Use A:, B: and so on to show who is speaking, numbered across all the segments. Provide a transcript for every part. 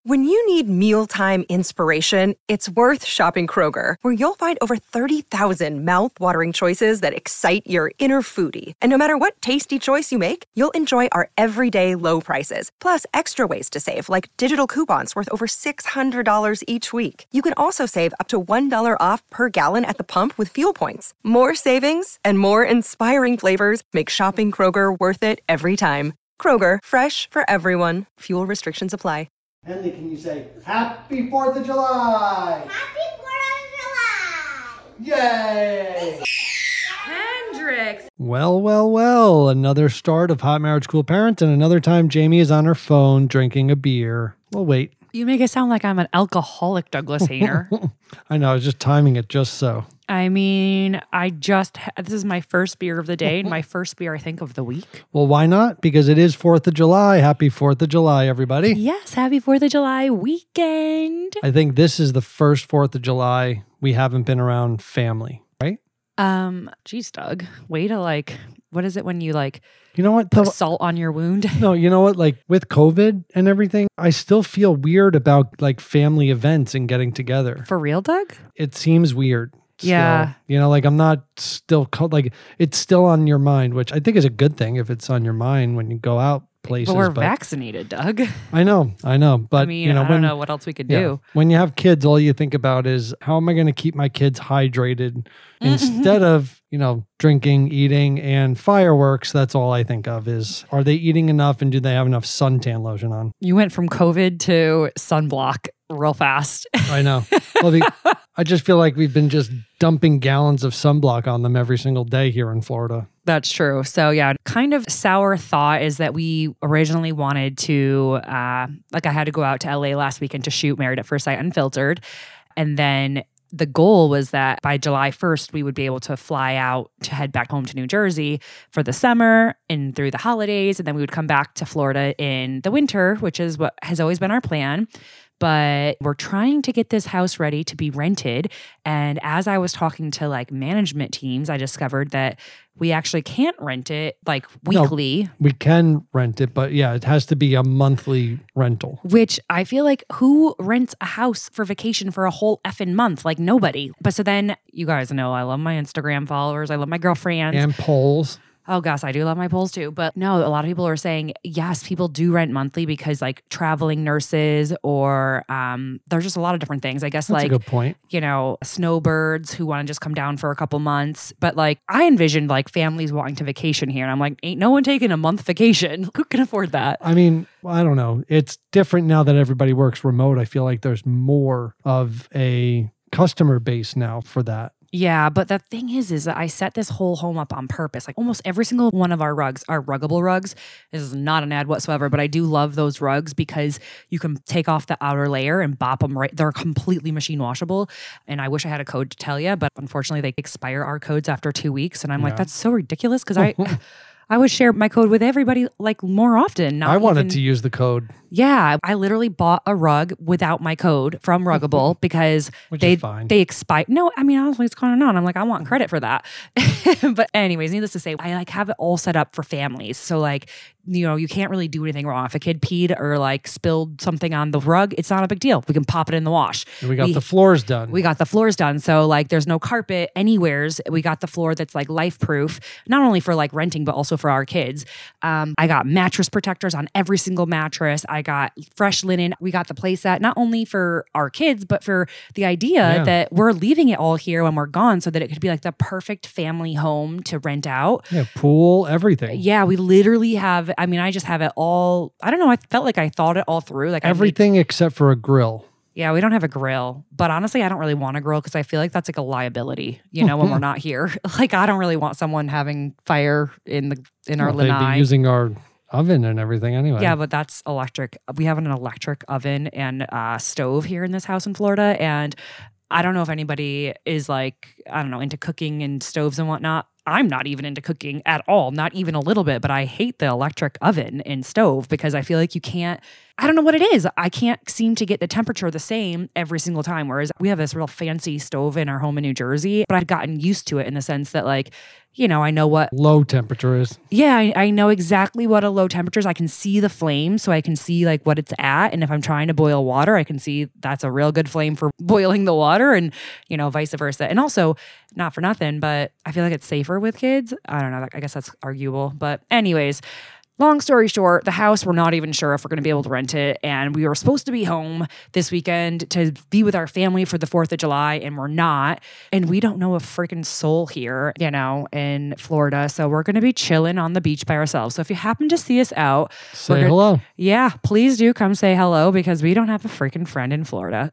A: When you need mealtime inspiration, it's worth shopping Kroger, where you'll find over 30,000 mouth-watering choices that excite your inner foodie. And no matter what tasty choice you make, you'll enjoy our everyday low prices, plus extra ways to save, like digital coupons worth over $600 each week. You can also save up to $1 off per gallon at the pump with fuel points. More savings and more inspiring flavors make shopping Kroger worth it every time. Kroger, fresh for everyone. Fuel restrictions apply.
B: Henley, can you say, Happy 4th of July?
C: Happy 4th of July!
B: Yay!
D: Hendrix!
E: Well. Another start of Hot Marriage Cool Parents, and another time Jamie is on her phone drinking a beer. We'll wait.
D: You make it sound like I'm an alcoholic, Douglas Hayner.
E: I know, I was just timing it just so.
D: I mean, this is my first beer of the day and my first beer, I think, of the week.
E: Well, why not? Because it is 4th of July. Happy 4th of July, everybody.
D: Yes, happy 4th of July weekend.
E: I think this is the first 4th of July we haven't been around family, right?
D: Geez, Doug, way to what is it when you
E: you know what?
D: put salt on your wound?
E: No, you know what? With COVID and everything, I still feel weird about family events and getting together.
D: For real, Doug?
E: It seems weird.
D: Yeah.
E: Still. I'm not still, it's still on your mind, which I think is a good thing if it's on your mind when you go out places.
D: But we're vaccinated, Doug.
E: I know. But
D: I mean, I don't know what else we could do.
E: When you have kids, all you think about is how am I going to keep my kids hydrated instead of, drinking, eating, and fireworks. That's all I think of is, are they eating enough and do they have enough suntan lotion on?
D: You went from COVID to sunblock real fast.
E: I know. Well, I just feel like we've been just dumping gallons of sunblock on them every single day here in Florida.
D: That's true. So yeah, kind of sour thought is that we originally wanted to, I had to go out to LA last weekend to shoot Married at First Sight Unfiltered. And then the goal was that by July 1st, we would be able to fly out to head back home to New Jersey for the summer and through the holidays. And then we would come back to Florida in the winter, which is what has always been our plan. But we're trying to get this house ready to be rented. And as I was talking to management teams, I discovered that we actually can't rent it weekly.
E: No, we can rent it, but yeah, it has to be a monthly rental.
D: Which I feel like who rents a house for vacation for a whole effing month? Nobody. But so then you guys know I love my Instagram followers. I love my girlfriends.
E: And polls.
D: Oh gosh, I do love my polls too. But no, a lot of people are saying, yes, people do rent monthly because traveling nurses or there's just a lot of different things. I guess
E: That's a good point.
D: Snowbirds who want to just come down for a couple months. But I envisioned families wanting to vacation here. And I'm like, ain't no one taking a month vacation. Who can afford that?
E: I mean, I don't know. It's different now that everybody works remote. I feel like there's more of a customer base now for that.
D: Yeah, but the thing is that I set this whole home up on purpose. Almost every single one of our rugs are Ruggable rugs. This is not an ad whatsoever, but I do love those rugs because you can take off the outer layer and bop them right. They're completely machine washable. And I wish I had a code to tell you, but unfortunately they expire our codes after 2 weeks. And I'm like, that's so ridiculous because I would share my code with everybody more often.
E: I wanted to use the code.
D: Yeah, I literally bought a rug without my code from Ruggable because they expire. No, I mean, honestly, it's kind of not. I'm like, I want credit for that. But anyways, needless to say, I have it all set up for families. So you can't really do anything wrong. If a kid peed or spilled something on the rug, it's not a big deal. We can pop it in the wash.
E: And we got the floors done.
D: We got the floors done. So there's no carpet anywheres. We got the floor that's life proof, not only for renting, but also for our kids. I got mattress protectors on every single mattress. I got fresh linen. We got the place set not only for our kids, but for the idea that we're leaving it all here when we're gone so that it could be the perfect family home to rent out.
E: Yeah, pool, everything.
D: Yeah, we literally have, I just have it all. I don't know. I felt like I thought it all through.
E: Everything except for a grill.
D: Yeah, we don't have a grill. But honestly, I don't really want a grill because I feel like that's a liability, when we're not here. I don't really want someone having fire in our lanai.
E: They'd be using our oven and everything anyway.
D: Yeah, but that's electric. We have an electric oven and stove here in this house in Florida. And I don't know if anybody is I don't know, into cooking and stoves and whatnot. I'm not even into cooking at all, not even a little bit, but I hate the electric oven and stove because I feel like you can't, I don't know what it is. I can't seem to get the temperature the same every single time. Whereas we have this real fancy stove in our home in New Jersey, but I've gotten used to it in the sense that like, you know, I know what
E: low temperature is.
D: Yeah, I know exactly what a low temperature is. I can see the flame, so I can see like what it's at. And if I'm trying to boil water, I can see that's a real good flame for boiling the water and, you know, vice versa. And also, not for nothing, but I feel like it's safer with kids. I don't know. I guess that's arguable. But anyways, long story short, the house, we're not even sure if we're going to be able to rent it. And we were supposed to be home this weekend to be with our family for the 4th of July, and we're not. And we don't know a freaking soul here, you know, in Florida. So we're going to be chilling on the beach by ourselves. So if you happen to see us out,
E: say hello.
D: Yeah, please do come say hello because we don't have a freaking friend in Florida.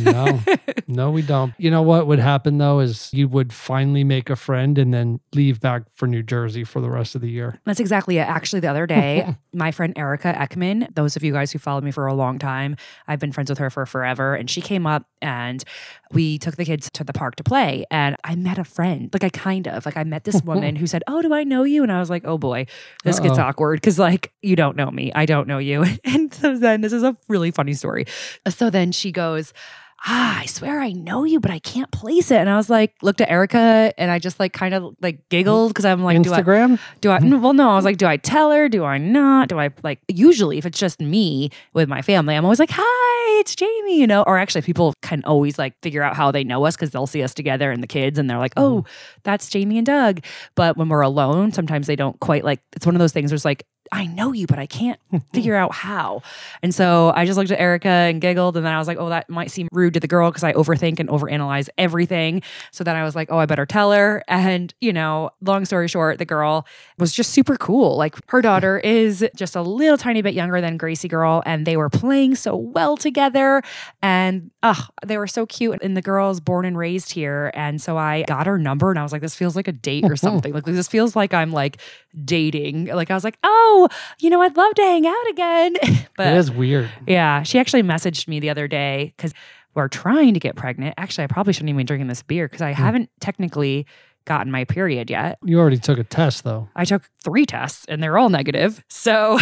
E: No, we don't. You know what would happen though is you would finally make a friend and then leave back for New Jersey for the rest of the year.
D: That's exactly it. Actually, the other day, my friend Erica Ekman, those of you guys who followed me for a long time, I've been friends with her for forever. And she came up and we took the kids to the park to play. And I met a friend. I met this woman who said, "Oh, do I know you?" And I was like, "Oh boy, this gets awkward." Cause like, you don't know me. I don't know you. And so then this is a really funny story. So then she goes, "I swear I know you, but I can't place it." And I was like, looked at Erica and I just like kind of like giggled because I'm like,
E: Instagram?
D: Well, no, I was like, do I tell her? Do I not? Do I like, usually if it's just me with my family, I'm always like, "Hi, it's Jamie," you know, or actually people can always like figure out how they know us because they'll see us together and the kids and they're like, "Oh, that's Jamie and Doug." But when we're alone, sometimes they don't quite like, it's one of those things where it's like, I know you, but I can't figure out how. And so I just looked at Erica and giggled. And then I was like, oh, that might seem rude to the girl because I overthink and overanalyze everything. So then I was like, oh, I better tell her. And, you know, long story short, the girl was just super cool. Like her daughter is just a little tiny bit younger than Gracie girl. And they were playing so well together. And they were so cute. And the girl's born and raised here. And so I got her number and I was like, this feels like a date or something. Like this feels like I'm like dating. Like I was like, oh, you know, I'd love to hang out again. But
E: it is weird.
D: Yeah. She actually messaged me the other day because we're trying to get pregnant. Actually, I probably shouldn't even be drinking this beer because I haven't technically gotten my period yet.
E: You already took a test though.
D: I took 3 tests and they're all negative. So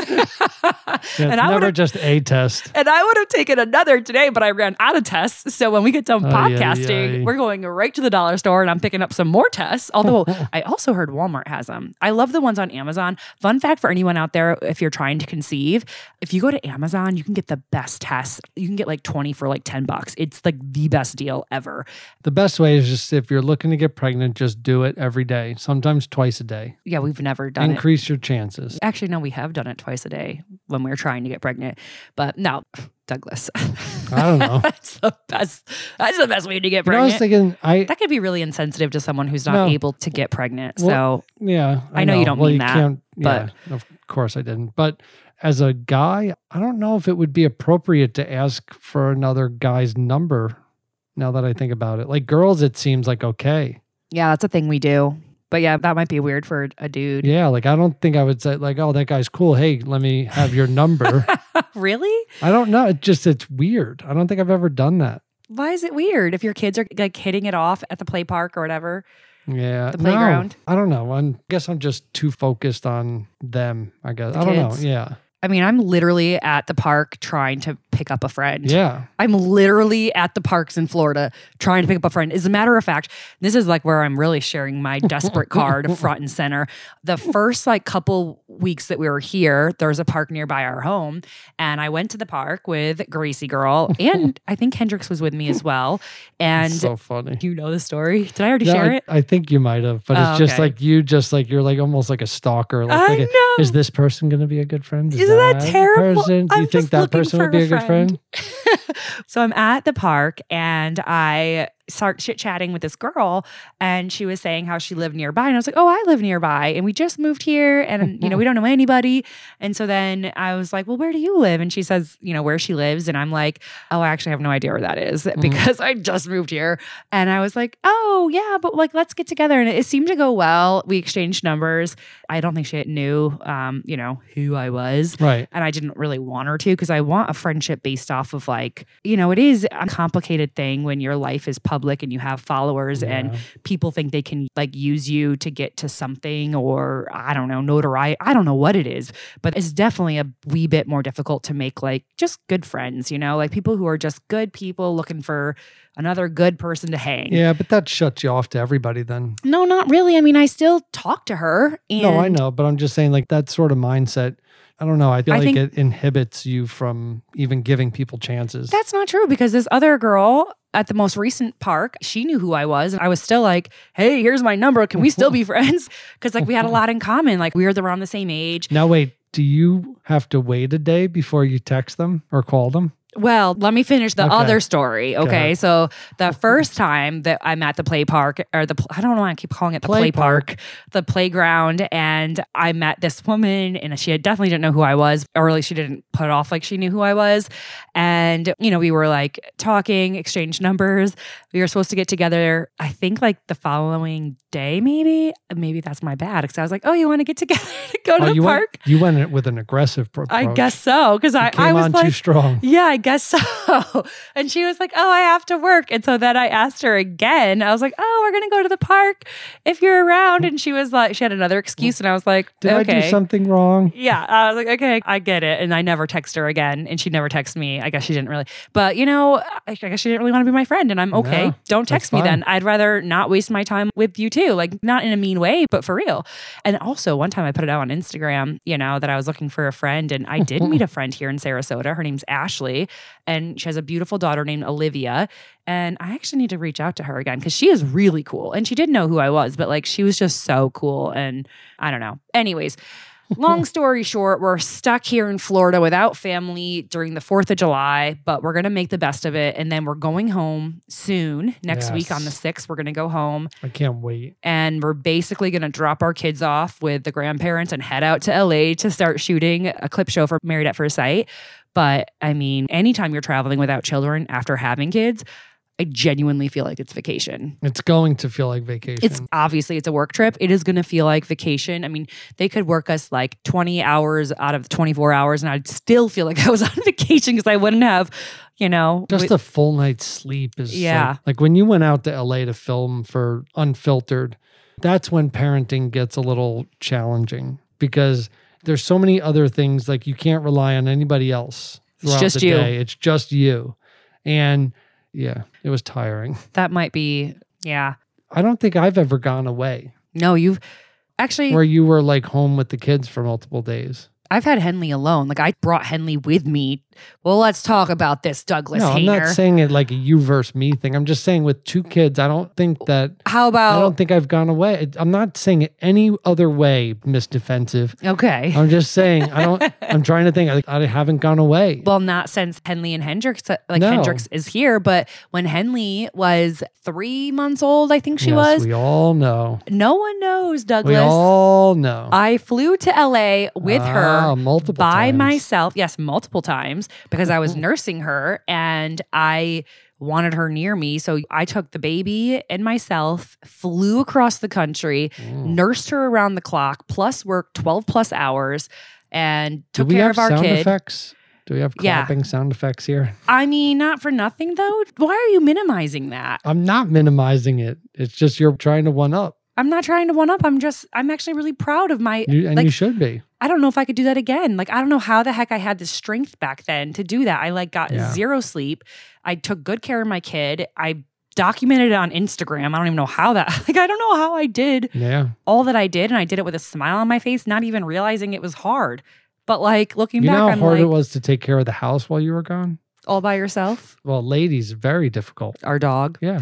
E: and never just a test.
D: And I would have taken another today, but I ran out of tests. So when we get done podcasting, we're going right to the dollar store and I'm picking up some more tests. Although I also heard Walmart has them. I love the ones on Amazon. Fun fact for anyone out there, if you're trying to conceive, if you go to Amazon, you can get the best tests. You can get like 20 for like $10. It's like the best deal ever.
E: The best way is just if you're looking to get pregnant, just do it every day, sometimes twice a day.
D: Yeah, we've never done
E: Increase your chances.
D: Actually, no, we have done it twice a day when we were trying to get pregnant. But no, Douglas.
E: I don't know.
D: That's the best way to get pregnant.
E: I was thinking
D: that could be really insensitive to someone who's not able to get pregnant.
E: Well,
D: so
E: yeah,
D: I know you don't mean that. But
E: of course I didn't. But as a guy, I don't know if it would be appropriate to ask for another guy's number now that I think about it. Like girls, it seems like okay.
D: Yeah, that's a thing we do. But yeah, that might be weird for a dude.
E: Yeah, like I don't think I would say like, "Oh, that guy's cool. Hey, let me have your number."
D: Really?
E: I don't know. It's weird. I don't think I've ever done that.
D: Why is it weird? If your kids are like hitting it off at the play park or whatever.
E: Yeah.
D: The playground.
E: No, I don't know. I guess I'm just too focused on them, I guess.
D: The
E: I don't know.
D: kids.
E: Yeah.
D: I mean, I'm literally at the park trying to pick up a friend.
E: Yeah.
D: I'm literally at the parks in Florida trying to pick up a friend. As a matter of fact, this is like where I'm really sharing my desperate card front and center. The first like couple weeks that we were here, there's a park nearby our home. And I went to the park with Gracie girl. And I think Hendrix was with me as well. And
E: so funny.
D: You know the story? Did I already share it?
E: I think you might have, but it's just like you're like almost like a stalker. Like,
D: I know.
E: Is this person going to be a good friend?
D: Isn't that terrible?
E: Person? Do you think that person would be a good friend?
D: So I'm at the park and I start chit-chatting with this girl and she was saying how she lived nearby and I was like, oh, I live nearby and we just moved here and you know we don't know anybody. And so then I was like, well, where do you live? And she says, you know, where she lives. And I'm like, oh, I actually have no idea where that is because I just moved here. And I was like, oh yeah, but like let's get together. And it seemed to go well. We exchanged numbers. I don't think she knew you know, who I was.
E: Right.
D: And I didn't really want her to because I want a friendship based off of like, you know, it is a complicated thing when your life is public public and you have followers and people think they can like use you to get to something, or I don't know, notoriety. I don't know what it is, but it's definitely a wee bit more difficult to make like just good friends, you know, like people who are just good people looking for another good person to hang.
E: Yeah, but that shuts you off to everybody then.
D: No, not really. I mean, I still talk to her. And
E: No, I know, but I'm just saying like that sort of mindset, I don't know. I feel like it inhibits you from even giving people chances.
D: That's not true, because this other girl at the most recent park, she knew who I was. And I was still like, hey, here's my number. Can we still be friends? Because like we had a lot in common. Like we were around the same age.
E: Now, wait, do you have to wait a day before you text them or call them?
D: Well, let me finish the other story. Okay.
E: Okay.
D: So the first time that I'm at the play park, or I don't know why I keep calling it the play park, the playground, and I met this woman, and she definitely didn't know who I was, or at least she didn't put it off like she knew who I was. And, you know, we were like talking, exchanged numbers. We were supposed to get together, I think like the following day, maybe. Maybe that's my bad. Because I was like, oh, you want to get together to go to the park?
E: You went with an aggressive approach.
D: I guess so. Because I
E: came
D: was
E: on
D: like,
E: too strong.
D: Yeah, I guess so. And she was like, oh, I have to work. And so then I asked her again. I was like, oh, we're going to go to the park if you're around. And she was like, she had another excuse. And I was like,
E: Did
D: okay.
E: I do something wrong?
D: Yeah. I was like, okay, I get it. And I never text her again. And she never texted me. I guess she didn't really. But, you know, I guess she didn't really want to be my friend. And I'm okay.
E: No,
D: Don't text me then. I'd rather not waste my time with you too. Like, not in a mean way, but for real. And also, one time I put it out on Instagram, you know, that I was looking for a friend. And I did meet a friend here in Sarasota. Her name's Ashley. And she has a beautiful daughter named Olivia. And I actually need to reach out to her again because she is really cool. And she didn't know who I was, but like she was just so cool. And I don't know. Anyways, long story short, we're stuck here in Florida without family during the 4th of July, but we're going to make the best of it. And then we're going home soon. Next week on the 6th, we're going to go home.
E: I can't wait.
D: And we're basically going to drop our kids off with the grandparents and head out to LA to start shooting a clip show for Married at First Sight. But I mean, anytime you're traveling without children after having kids, I genuinely feel like it's vacation.
E: It's going to feel like vacation.
D: It's a work trip. It is going to feel like vacation. I mean, they could work us like 20 hours out of 24 hours and I'd still feel like I was on vacation because I wouldn't have, you know.
E: Just a full night's sleep is like when you went out to LA to film for Unfiltered, that's when parenting gets a little challenging because there's so many other things, like you can't rely on anybody else throughout the day. It's just you. And yeah, it was tiring.
D: That might be, yeah.
E: I don't think I've ever gone away.
D: No, you've actually...
E: Where you were like home with the kids for multiple days.
D: I've had Henley alone. Like I brought Henley with me. Well, let's talk about this, Douglas Hainer.
E: I'm not saying it like a you versus me thing. I'm just saying with 2 kids, I don't think that...
D: How about...
E: I don't think I've gone away. I'm not saying it any other way, Miss Defensive.
D: Okay.
E: I'm just saying, I'm trying to think. I haven't gone away.
D: Well, not since Henley and Hendrix, Hendrix is here, but when Henley was 3 months old, I think she was.
E: We all know.
D: No one knows, Douglas.
E: We all know.
D: I flew to LA with her
E: multiple
D: by
E: times.
D: myself. Yes, multiple times because I was nursing her and I wanted her near me. So I took the baby and myself, flew across the country, nursed her around the clock, plus worked 12 plus hours and took care of our kid.
E: Do we have sound effects? Do we have clapping sound effects here?
D: I mean, not for nothing though. Why are you minimizing that?
E: I'm not minimizing it. It's just you're trying to one up.
D: I'm not trying to one up. I'm actually really proud of my...
E: you should be.
D: I don't know if I could do that again. Like, I don't know how the heck I had the strength back then to do that. I got zero sleep. I took good care of my kid. I documented it on Instagram. I don't even know how that... Like, I don't know how I did all that I did. And I did it with a smile on my face, not even realizing it was hard. But like, looking back,
E: You know
D: I'm
E: how hard
D: like,
E: it was to take care of the house while you were gone?
D: All by yourself?
E: Well, ladies, very difficult.
D: Our dog?
E: Yeah.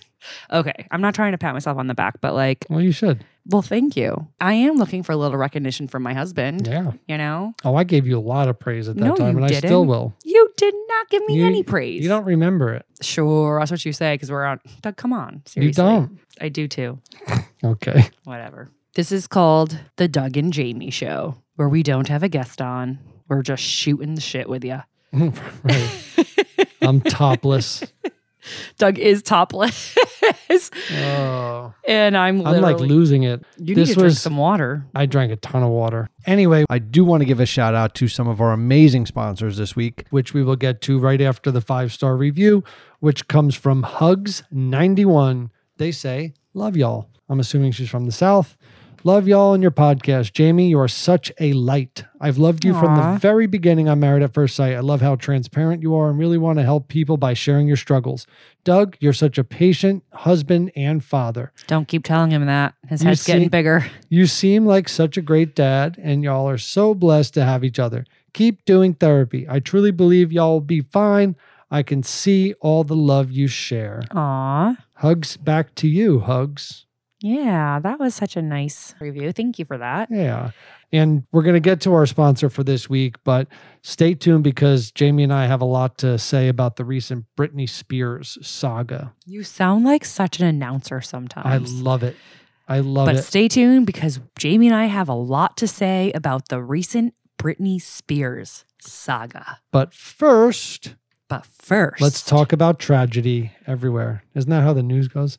D: Okay. I'm not trying to pat myself on the back, but like...
E: Well, you should.
D: Well, thank you. I am looking for a little recognition from my husband.
E: Yeah.
D: You know?
E: Oh, I gave you a lot of praise at that time, and I still will.
D: You did not give me any praise.
E: You don't remember it.
D: Sure. That's what you say because we're on... Doug, come on. Seriously.
E: You don't.
D: I do too.
E: Okay.
D: Whatever. This is called The Doug and Jamie Show, where we don't have a guest on. We're just shooting the shit with you.
E: Right. I'm topless.
D: Doug is topless.
E: Oh.
D: And I'm
E: like losing it.
D: You need to drink some water.
E: I drank a ton of water. Anyway, I do want to give a shout out to some of our amazing sponsors this week, which we will get to right after the 5-star review, which comes from Hugs91. They say, love y'all. I'm assuming she's from the South. Love y'all and your podcast. Jamie, you are such a light. I've loved you from the very beginning on Married at First Sight. I love how transparent you are and really want to help people by sharing your struggles. Doug, you're such a patient husband and father.
D: Don't keep telling him that. His head's getting bigger.
E: You seem like such a great dad, and y'all are so blessed to have each other. Keep doing therapy. I truly believe y'all will be fine. I can see all the love you share.
D: Aw.
E: Hugs back to you, Hugs.
D: Yeah, that was such a nice review. Thank you for that.
E: Yeah. And we're going to get to our sponsor for this week, but stay tuned because Jamie and I have a lot to say about the recent Britney Spears saga.
D: You sound like such an announcer sometimes.
E: I love it. But
D: stay tuned because Jamie and I have a lot to say about the recent Britney Spears saga.
E: But first,
D: let's
E: talk about tragedy everywhere. Isn't that how the news goes?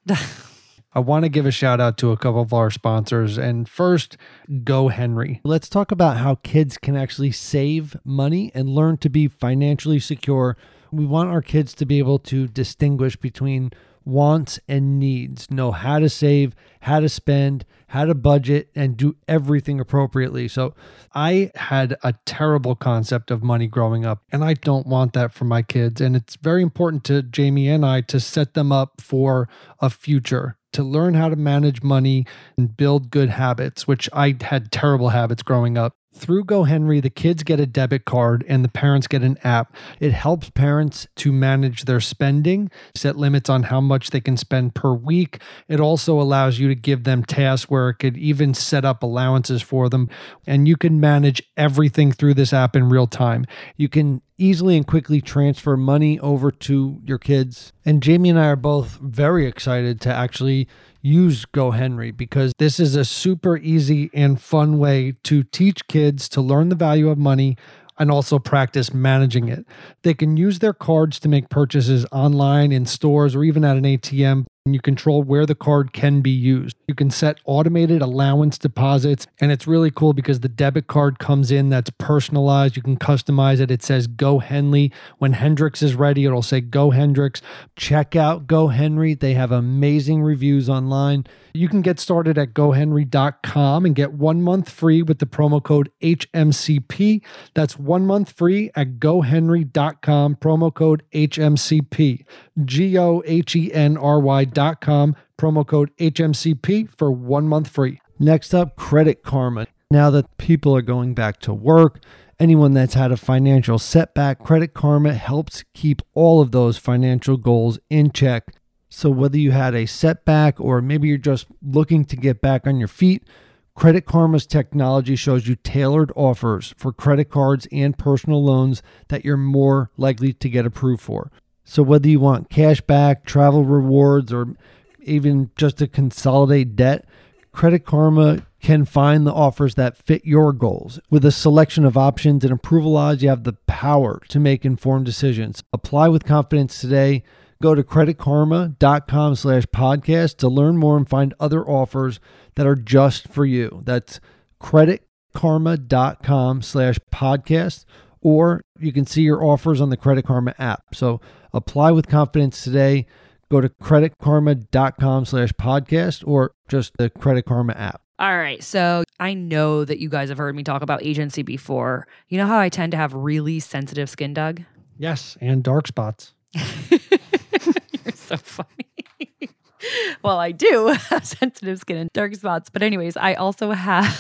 E: I want to give a shout out to a couple of our sponsors. And first, GoHenry. Let's talk about how kids can actually save money and learn to be financially secure. We want our kids to be able to distinguish between wants and needs, know how to save, how to spend, how to budget, and do everything appropriately. So I had a terrible concept of money growing up, and I don't want that for my kids. And it's very important to Jamie and I to set them up for a future, to learn how to manage money and build good habits, which I had terrible habits growing up. Through GoHenry, the kids get a debit card and the parents get an app. It helps parents to manage their spending, set limits on how much they can spend per week. It also allows you to give them tasks where it could even set up allowances for them. And you can manage everything through this app in real time. You can easily and quickly transfer money over to your kids. And Jamie and I are both very excited to actually use GoHenry because this is a super easy and fun way to teach kids to learn the value of money and also practice managing it. They can use their cards to make purchases online, in stores, or even at an ATM. And you control where the card can be used. You can set automated allowance deposits, and it's really cool because the debit card comes in that's personalized. You can customize it. It says Go Henley. When Hendrix is ready, it'll say Go Hendrix. Check out GoHenry. They have amazing reviews online. You can get started at GoHenry.com and get 1 month free with the promo code HMCP. That's 1 month free at GoHenry.com, promo code HMCP. GoHenry.com, promo code HMCP for 1 month free. Next up, Credit Karma. Now that people are going back to work, anyone that's had a financial setback, Credit Karma helps keep all of those financial goals in check. So whether you had a setback or maybe you're just looking to get back on your feet, Credit Karma's technology shows you tailored offers for credit cards and personal loans that you're more likely to get approved for. So whether you want cash back, travel rewards, or even just to consolidate debt, Credit Karma can find the offers that fit your goals. With a selection of options and approval odds, you have the power to make informed decisions. Apply with confidence today. Go to creditkarma.com/podcast to learn more and find other offers that are just for you. That's creditkarma.com/podcast, or you can see your offers on the Credit Karma app. So apply with confidence today. Go to creditkarma.com/podcast or just the Credit Karma app.
D: All right. So I know that you guys have heard me talk about agency before. You know how I tend to have really sensitive skin, Doug?
E: Yes, and dark spots.
D: You're so funny. Well, I do have sensitive skin and dark spots. But anyways, I also have...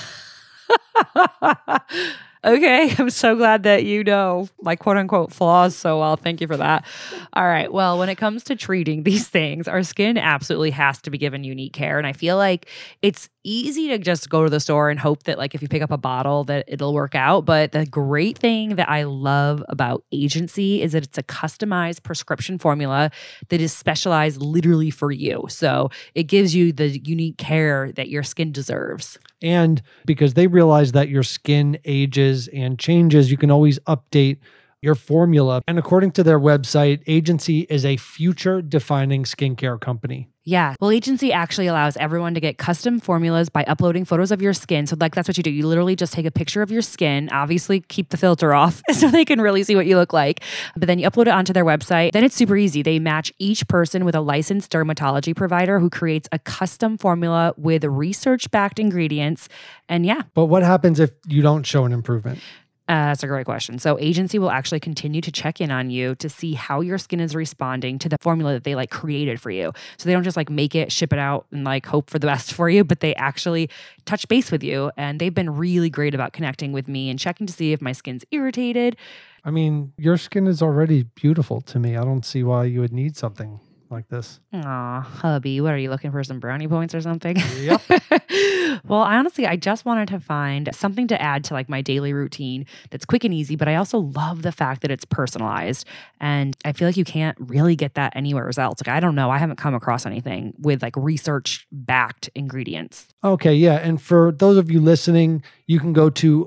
D: Okay, I'm so glad that you know my quote unquote flaws so well. Thank you for that. All right. Well, when it comes to treating these things, our skin absolutely has to be given unique care. And I feel like it's easy to just go to the store and hope that, like, if you pick up a bottle that it'll work out. But the great thing that I love about Agency is that it's a customized prescription formula that is specialized literally for you. So it gives you the unique care that your skin deserves.
E: And because they realize that your skin ages and changes, you can always update your formula. And according to their website, Agency is a future-defining skincare company.
D: Yeah. Well, Agency actually allows everyone to get custom formulas by uploading photos of your skin. So that's what you do. You literally just take a picture of your skin, obviously keep the filter off so they can really see what you look like. But then you upload it onto their website. Then it's super easy. They match each person with a licensed dermatology provider who creates a custom formula with research-backed ingredients. And yeah.
E: But what happens if you don't show an improvement?
D: That's a great question. So Agency will actually continue to check in on you to see how your skin is responding to the formula that they created for you. So they don't just make it, ship it out and hope for the best for you, but they actually touch base with you. And they've been really great about connecting with me and checking to see if my skin's irritated.
E: I mean, your skin is already beautiful to me. I don't see why you would need something like this.
D: Aw, hubby, what are you looking for, some brownie points or something?
E: Yep.
D: Well, I just wanted to find something to add to my daily routine that's quick and easy, but I also love the fact that it's personalized. And I feel like you can't really get that anywhere else. I don't know. I haven't come across anything with research-backed ingredients.
E: Okay, yeah. And for those of you listening, you can go to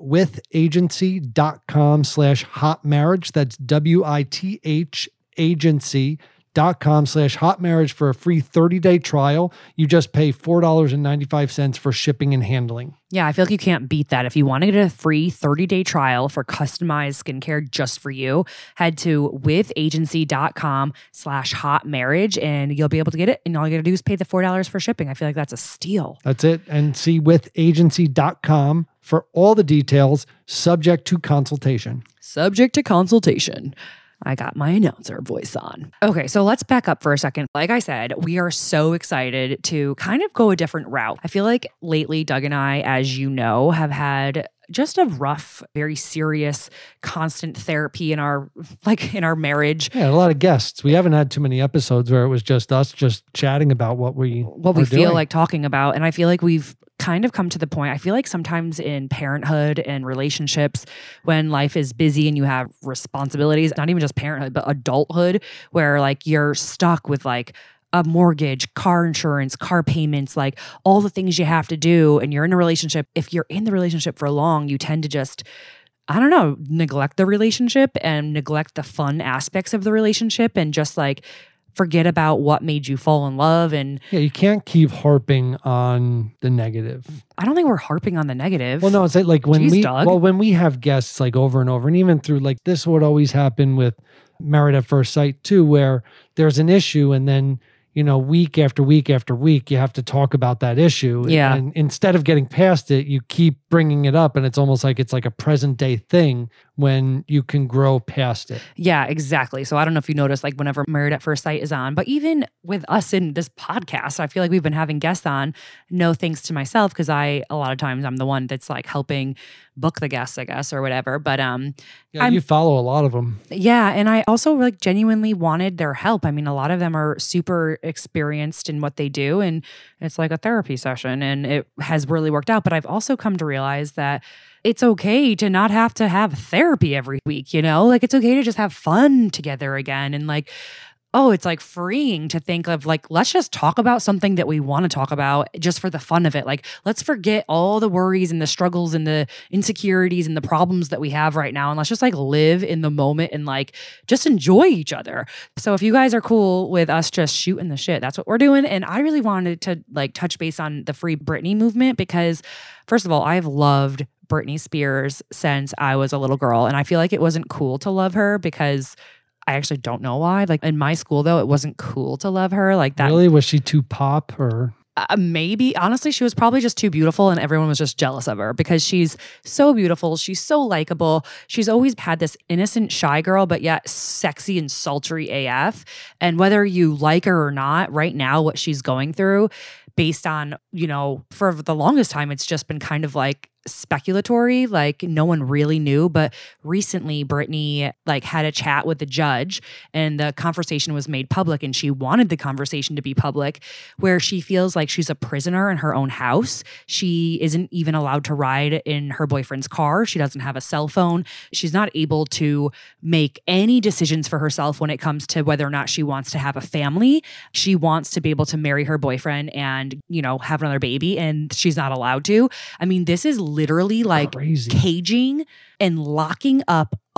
E: withagency.com/hotmarriage. That's WITH agency.com/hotmarriage for a free 30-day trial. You just pay $4.95 for shipping and handling.
D: Yeah, I feel like you can't beat that. If you want to get a free 30-day trial for customized skincare just for you, head to withagency.com/hotmarriage and you'll be able to get it. And all you got to do is pay the $4 for shipping. I feel like that's a steal.
E: That's it. And see withagency.com for all the details, subject to consultation.
D: Subject to consultation. I got my announcer voice on. Okay, so let's back up for a second. Like I said, we are so excited to kind of go a different route. I feel like lately, Doug and I, as you know, have had just a rough, very serious, constant therapy in our marriage.
E: Yeah, a lot of guests. We haven't had too many episodes where it was just us just chatting about what we
D: feel like talking about. And I feel like we've kind of come to the point. I feel like sometimes in parenthood and relationships, when life is busy and you have responsibilities, not even just parenthood, but adulthood, where you're stuck with a mortgage, car insurance, car payments, all the things you have to do, and you're in a relationship. If you're in the relationship for long, you tend to just, neglect the relationship and neglect the fun aspects of the relationship and just forget about what made you fall in love. And
E: yeah, you can't keep harping on the negative.
D: I don't think we're harping on the negative.
E: Well, no, it's when we have guests over and over, and even through this would always happen with Married at First Sight too, where there's an issue and then week after week after week, you have to talk about that issue.
D: Yeah.
E: And instead of getting past it, you keep bringing it up. And it's almost like it's a present day thing when you can grow past it.
D: Yeah, exactly. So I don't know if you notice, whenever Married at First Sight is on, but even with us in this podcast, I feel like we've been having guests on, no thanks to myself, because a lot of times I'm the one that's helping book the guests, I guess, or whatever. But
E: you follow a lot of them.
D: Yeah. And I also genuinely wanted their help. I mean, a lot of them are super experienced in what they do, and it's like a therapy session, and it has really worked out. But I've also come to realize that it's okay to not have to have therapy every week, it's okay to just have fun together again. And it's freeing to think of let's just talk about something that we want to talk about just for the fun of it. Let's forget all the worries and the struggles and the insecurities and the problems that we have right now. And let's just live in the moment and just enjoy each other. So if you guys are cool with us just shooting the shit, that's what we're doing. And I really wanted to touch base on the Free Britney movement because first of all, I've loved Britney Spears since I was a little girl. And I feel like it wasn't cool to love her because I actually don't know why. In my school, though, it wasn't cool to love her that.
E: Really? Was she too pop or?
D: Maybe. Honestly, she was probably just too beautiful and everyone was just jealous of her because she's so beautiful. She's so likable. She's always had this innocent, shy girl, but yet sexy and sultry AF. And whether you like her or not, right now, what she's going through, based on, for the longest time, it's just been kind of speculatory, no one really knew. But recently Britney had a chat with the judge and the conversation was made public, and she wanted the conversation to be public, where she feels like she's a prisoner in her own house. She isn't even allowed to ride in her boyfriend's car. She doesn't have a cell phone. She's not able to make any decisions for herself when it comes to whether or not she wants to have a family. She wants to be able to marry her boyfriend and have another baby, and she's not allowed to. I mean, this is literally
E: Crazy.
D: caging and locking up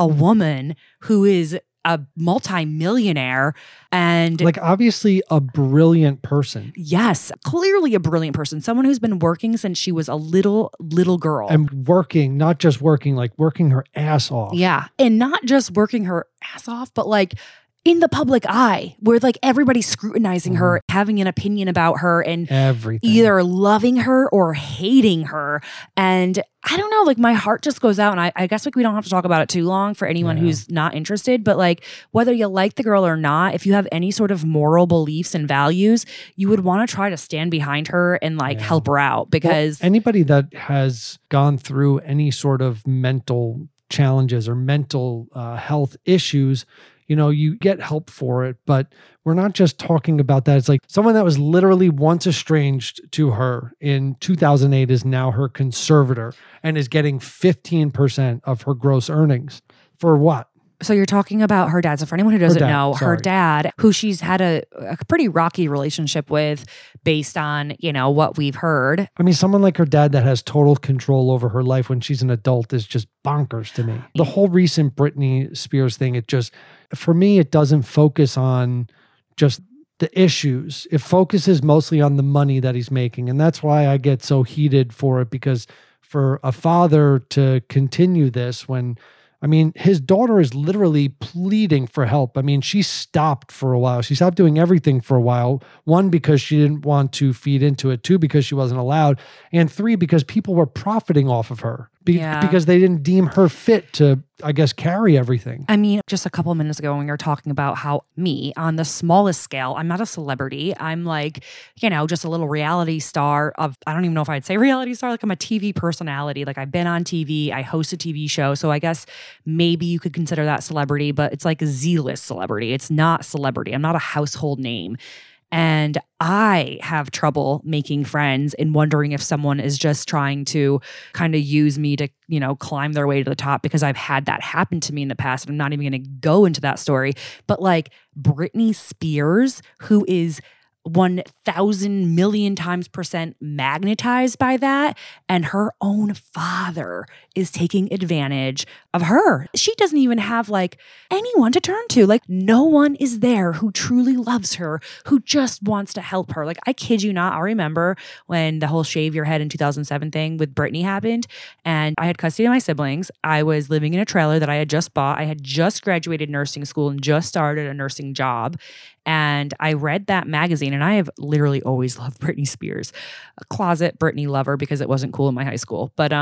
D: a woman who is a multi-millionaire and
E: like obviously a brilliant person.
D: yes, clearly a brilliant person, someone who's been working since she was a little girl.
E: And working, not just working, like working her ass off.
D: Yeah. And not just working her ass off, but like in the public eye where like everybody's scrutinizing her, having an opinion about her and
E: Everything.
D: either loving her or hating her. And I don't know, like my heart just goes out, and I guess like we don't have to talk about it too long for anyone who's not interested, but like whether you like the girl or not, if you have any sort of moral beliefs and values, you would want to try to stand behind her and like help her out because
E: anybody that has gone through any sort of mental challenges or mental health issues, you know, you get help for it, but we're not just talking about that. It's like someone that was literally once estranged to her in 2008 is now her conservator and is getting 15% of her gross earnings. For what?
D: So you're talking about her dad. So for anyone who doesn't know, her
E: sorry.
D: dad, who she's had a pretty rocky relationship with based on, you know, what we've heard.
E: I mean, someone like her dad that has total control over her life when she's an adult is just bonkers to me. The whole recent Britney Spears thing, it just, for me, it doesn't focus on just the issues. It focuses mostly on the money that he's making. And that's why I get so heated for it, because for a father to continue this when, I mean, his daughter is literally pleading for help. I mean, she stopped for a while. She stopped doing everything for a while. One, because she didn't want to feed into it. Two, because she wasn't allowed. And three, because people were profiting off of her because they didn't deem her fit to, I guess, carry everything.
D: I mean, just a couple of minutes ago when we were talking about how me, on the smallest scale, I'm not a celebrity. I'm like, you know, just a little reality star of, I don't even know if I'd say reality star, like I'm a TV personality. Like I've been on TV, I host a TV show. So I guess maybe you could consider that celebrity, but it's like a Z-list celebrity. It's not celebrity. I'm not a household name. And I have trouble making friends and wondering if someone is just trying to kind of use me to, you know, climb their way to the top, because I've had that happen to me in the past. And I'm not even going to go into that story. But like Britney Spears, who is 1,000 million times % magnetized by that, and her own father is taking advantage of her. She doesn't even have like anyone to turn to. Like no one is there who truly loves her, who just wants to help her. Like I kid you not, I remember when the whole shave your head in 2007 thing with Britney happened, and I had custody of my siblings. I was living in a trailer that I had just bought. I had just graduated nursing school and just started a nursing job. And I read that magazine, and I have literally always loved Britney Spears, a closet Britney lover because it wasn't cool in my high school. But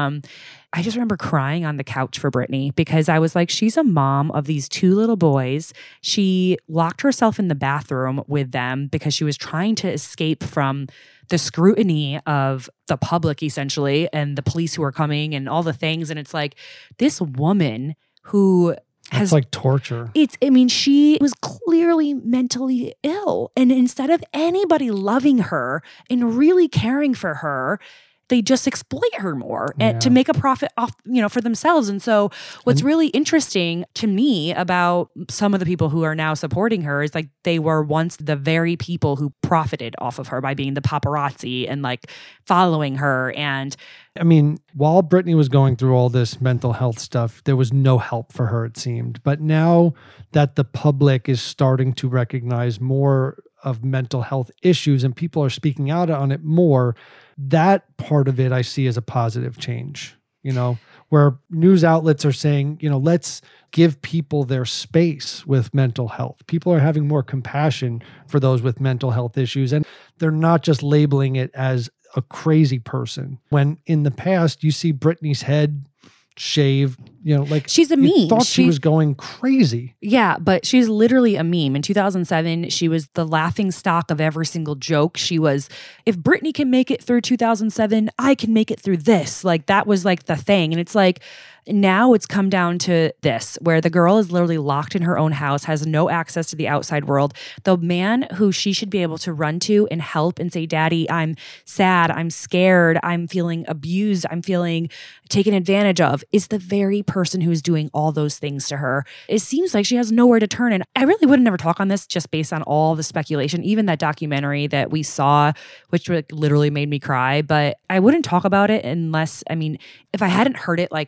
D: I just remember crying on the couch for Britney because I was like, she's a mom of these 2 little boys. She locked herself in the bathroom with them because she was trying to escape from the scrutiny of the public, essentially, and the police who are coming and all the things. And it's like this woman who
E: It's like torture.
D: She was clearly mentally ill. And instead of anybody loving her and really caring for her, they just exploit her more and to make a profit off, you know, for themselves. And so what's really interesting to me about some of the people who are now supporting her is like they were once the very people who profited off of her by being the paparazzi and like following her. And
E: I mean, while Britney was going through all this mental health stuff, there was no help for her, it seemed. But now that the public is starting to recognize more of mental health issues and people are speaking out on it more, that part of it I see as a positive change, you know, where news outlets are saying, you know, let's give people their space with mental health. People are having more compassion for those with mental health issues, and they're not just labeling it as a crazy person. When in the past you see Britney's head shaved, you know, like
D: she's a meme.
E: You thought she was going crazy.
D: Yeah, but she's literally a meme. In 2007, she was the laughing stock of every single joke. She was, if Britney can make it through 2007, I can make it through this. Like that was like the thing. And it's like, now it's come down to this, where the girl is literally locked in her own house, has no access to the outside world. The man who she should be able to run to and help and say, Daddy, I'm sad, I'm scared, I'm feeling abused, I'm feeling taken advantage of, is the very person who's doing all those things to her. It seems like she has nowhere to turn. And I really would never talk on this just based on all the speculation, even that documentary that we saw, which literally made me cry. But I wouldn't talk about it unless, I mean, if I hadn't heard it like really from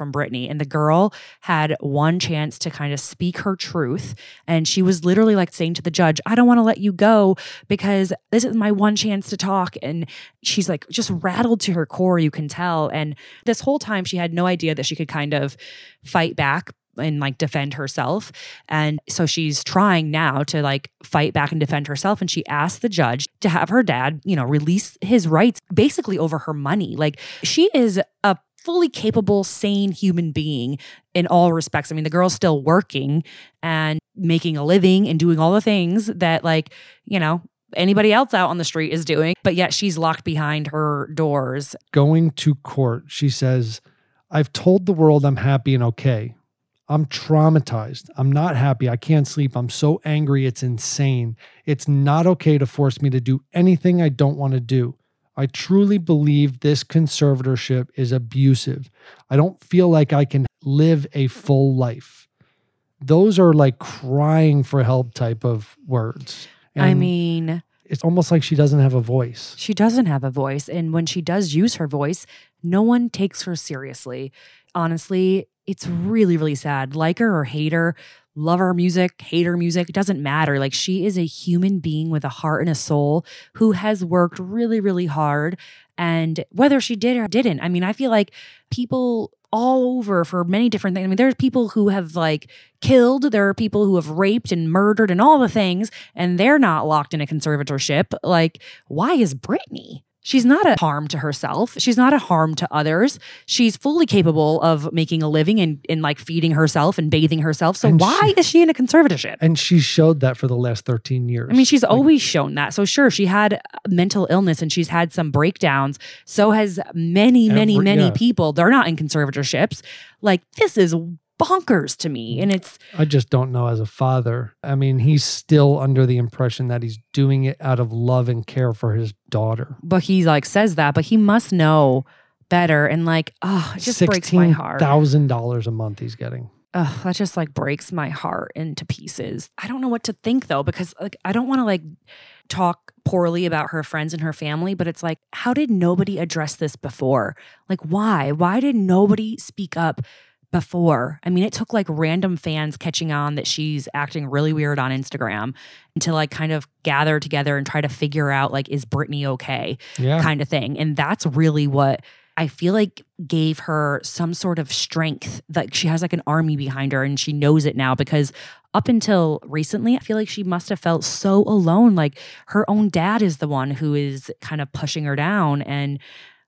D: from Britney. And the girl had one chance to kind of speak her truth. And she was literally like saying to the judge, I don't want to let you go because this is my one chance to talk. And she's like just rattled to her core, you can tell. And this whole time she had no idea that she could kind of fight back and like defend herself. And so she's trying now to like fight back and defend herself. And she asked the judge to have her dad, release his rights basically over her money. Like she is a fully capable, sane human being in all respects. I mean, the girl's still working and making a living and doing all the things that anybody else out on the street is doing, but yet she's locked behind her doors.
E: Going to court, she says, I've told the world I'm happy and okay. I'm traumatized. I'm not happy. I can't sleep. I'm so angry. It's insane. It's not okay to force me to do anything I don't want to do. I truly believe this conservatorship is abusive. I don't feel like I can live a full life. Those are like crying for help type of words. And it's almost like she doesn't have a voice.
D: She doesn't have a voice. And when she does use her voice, no one takes her seriously. Honestly, it's really, really sad. Like her or hate her, love her music, hate her music, it doesn't matter. Like she is a human being with a heart and a soul who has worked really, really hard. And whether she did or didn't, I feel like people all over for many different things. There's people who have like killed, there are people who have raped and murdered and all the things, and they're not locked in a conservatorship. Like, why is Britney? She's not a harm to herself. She's not a harm to others. She's fully capable of making a living and like feeding herself and bathing herself. So why is she in a conservatorship?
E: And she showed that for the last 13 years.
D: She's always shown that. So sure, she had mental illness and she's had some breakdowns. So has many people. They're not in conservatorships. Like this is bonkers to me. And
E: I just don't know as a father. He's still under the impression that he's doing it out of love and care for his daughter.
D: But he like says that, but he must know better. And like, it just breaks my heart.
E: $16,000 a month he's getting.
D: That just like breaks my heart into pieces. I don't know what to think though, because like, I don't want to like talk poorly about her friends and her family, but it's like, how did nobody address this before? Like, why? Why did nobody speak up before? It took like random fans catching on that she's acting really weird on Instagram to like kind of gather together and try to figure out like, is Britney okay?
E: Yeah.
D: Kind of thing. And that's really what I feel like gave her some sort of strength, that she has like an army behind her and she knows it now, because up until recently, I feel like she must have felt so alone. Like her own dad is the one who is kind of pushing her down and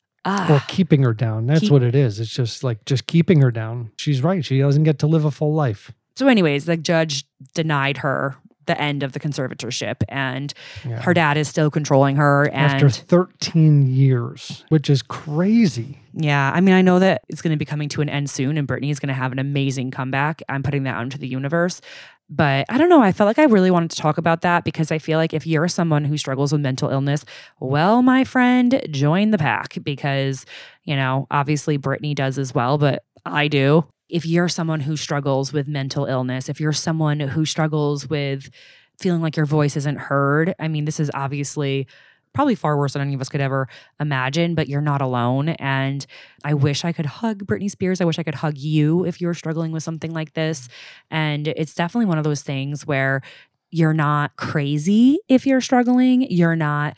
E: or keeping her down. That's what it is. It's just keeping her down. She's right. She doesn't get to live a full life.
D: So anyways, the judge denied her the end of the conservatorship, and her dad is still controlling her. And
E: after 13 years, which is crazy.
D: Yeah. I know that it's going to be coming to an end soon and Britney is going to have an amazing comeback. I'm putting that out into the universe. But I don't know. I felt like I really wanted to talk about that because I feel like if you're someone who struggles with mental illness, well, my friend, join the pack because, obviously Britney does as well, but I do. If you're someone who struggles with mental illness, if you're someone who struggles with feeling like your voice isn't heard, this is obviously probably far worse than any of us could ever imagine, but you're not alone. And I wish I could hug Britney Spears. I wish I could hug you if you were struggling with something like this. And it's definitely one of those things where you're not crazy if you're struggling. You're not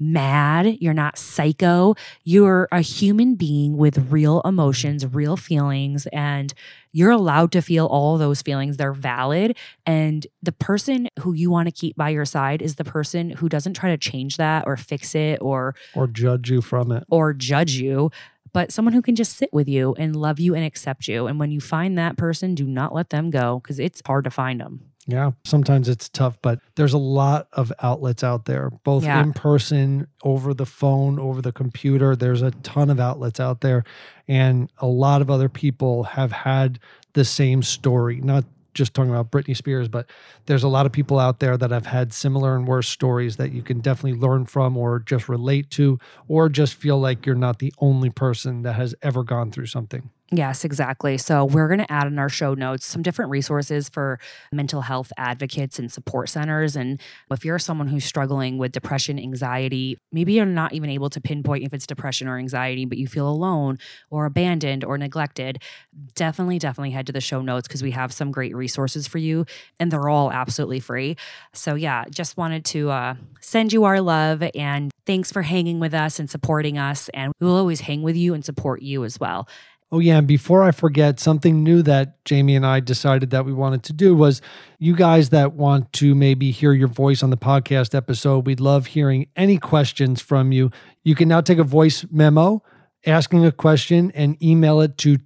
D: mad. You're not psycho. You're a human being with real emotions, real feelings, and you're allowed to feel all those feelings. They're valid. And the person who you want to keep by your side is the person who doesn't try to change that or fix it or
E: judge you from it
D: or judge you, but someone who can just sit with you and love you and accept you. And when you find that person, do not let them go because it's hard to find them.
E: Yeah, sometimes it's tough, but there's a lot of outlets out there, both in person, over the phone, over the computer. There's a ton of outlets out there. And a lot of other people have had the same story, not just talking about Britney Spears, but there's a lot of people out there that have had similar and worse stories that you can definitely learn from or just relate to, or just feel like you're not the only person that has ever gone through something.
D: Yes, exactly. So we're going to add in our show notes some different resources for mental health advocates and support centers. And if you're someone who's struggling with depression, anxiety, maybe you're not even able to pinpoint if it's depression or anxiety, but you feel alone or abandoned or neglected, definitely head to the show notes because we have some great resources for you and they're all absolutely free. So yeah, just wanted to send you our love and thanks for hanging with us and supporting us. And we will always hang with you and support you as well.
E: Oh, yeah. And before I forget, something new that Jamie and I decided that we wanted to do was you guys that want to maybe hear your voice on the podcast episode, we'd love hearing any questions from you. You can now take a voice memo asking a question and email it to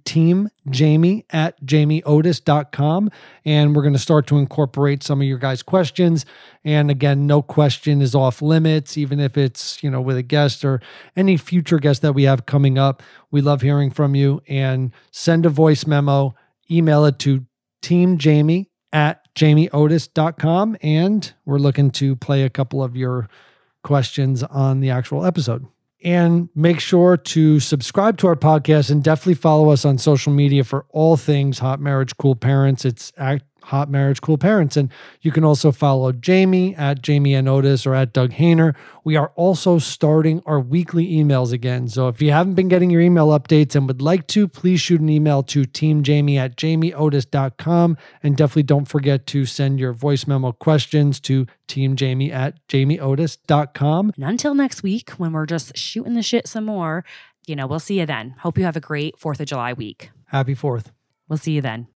E: teamjamie@jamieotis.com. And we're going to start to incorporate some of your guys' questions. And again, no question is off limits, even if it's, with a guest or any future guest that we have coming up. We love hearing from you, and send a voice memo, email it to teamjamie@jamieotis.com. And we're looking to play a couple of your questions on the actual episode. And make sure to subscribe to our podcast and definitely follow us on social media for all things Hot Marriage Cool Parents. It's at Hot Marriage Cool Parents. And you can also follow Jamie at Jamie N. Otis or at Doug Hayner. We are also starting our weekly emails again. So if you haven't been getting your email updates and would like to, please shoot an email to teamjamie@jamieotis.com. And definitely don't forget to send your voice memo questions to teamjamie@jamieotis.com.
D: And until next week, when we're just shooting the shit some more, we'll see you then. Hope you have a great 4th of July week.
E: Happy 4th.
D: We'll see you then.